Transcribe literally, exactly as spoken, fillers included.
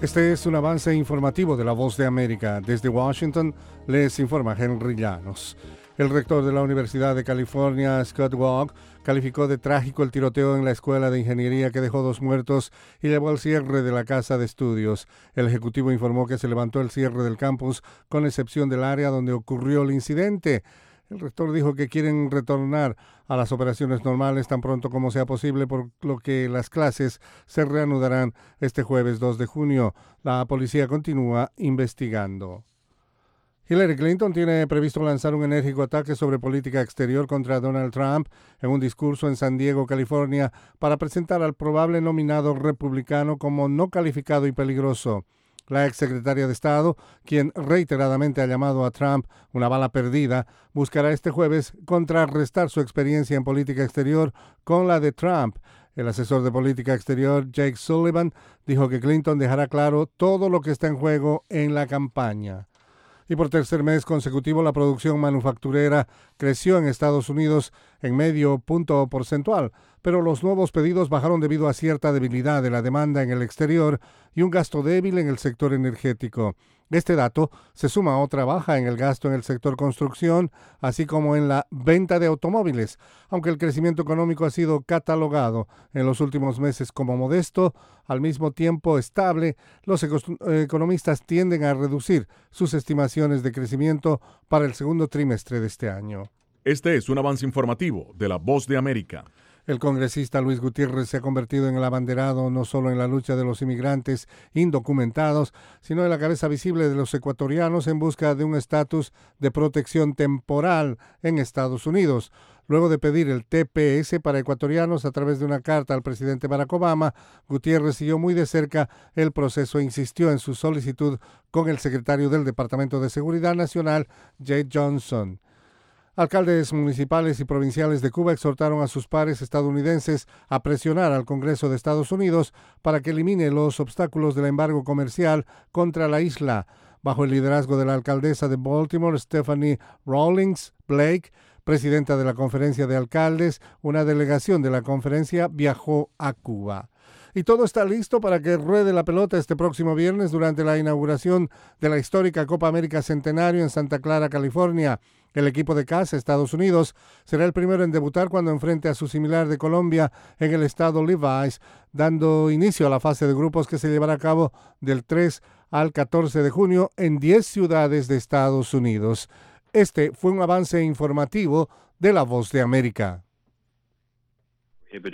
Este es un avance informativo de La Voz de América. Desde Washington les informa Henry Llanos. El rector de la Universidad de California, Scott Walk, calificó de trágico el tiroteo en la escuela de ingeniería que dejó dos muertos y llevó al cierre de la casa de estudios. El ejecutivo informó que se levantó el cierre del campus, con excepción del área donde ocurrió el incidente. El rector dijo que quieren retornar a las operaciones normales tan pronto como sea posible, por lo que las clases se reanudarán este jueves dos de junio. La policía continúa investigando. Hillary Clinton tiene previsto lanzar un enérgico ataque sobre política exterior contra Donald Trump en un discurso en San Diego, California, para presentar al probable nominado republicano como no calificado y peligroso. La exsecretaria de Estado, quien reiteradamente ha llamado a Trump una bala perdida, buscará este jueves contrarrestar su experiencia en política exterior con la de Trump. El asesor de política exterior, Jake Sullivan, dijo que Clinton dejará claro todo lo que está en juego en la campaña. Y por tercer mes consecutivo, la producción manufacturera creció en Estados Unidos en medio punto porcentual, pero los nuevos pedidos bajaron debido a cierta debilidad de la demanda en el exterior y un gasto débil en el sector energético. Este dato se suma a otra baja en el gasto en el sector construcción, así como en la venta de automóviles. Aunque el crecimiento económico ha sido catalogado en los últimos meses como modesto, al mismo tiempo estable, los economistas tienden a reducir sus estimaciones de crecimiento para el segundo trimestre de este año. Este es un avance informativo de La Voz de América. El congresista Luis Gutiérrez se ha convertido en el abanderado no solo en la lucha de los inmigrantes indocumentados, sino en la cabeza visible de los ecuatorianos en busca de un estatus de protección temporal en Estados Unidos. Luego de pedir el T P S para ecuatorianos a través de una carta al presidente Barack Obama, Gutiérrez siguió muy de cerca el proceso e insistió en su solicitud con el secretario del Departamento de Seguridad Nacional, Jay Johnson. Alcaldes municipales y provinciales de Cuba exhortaron a sus pares estadounidenses a presionar al Congreso de Estados Unidos para que elimine los obstáculos del embargo comercial contra la isla. Bajo el liderazgo de la alcaldesa de Baltimore, Stephanie Rawlings Blake, presidenta de la Conferencia de Alcaldes, una delegación de la conferencia viajó a Cuba. Y todo está listo para que ruede la pelota este próximo viernes durante la inauguración de la histórica Copa América Centenario en Santa Clara, California. El equipo de casa, Estados Unidos, será el primero en debutar cuando enfrente a su similar de Colombia en el estado Levi's, dando inicio a la fase de grupos que se llevará a cabo del tres al catorce de junio en diez ciudades de Estados Unidos. Este fue un avance informativo de La Voz de América.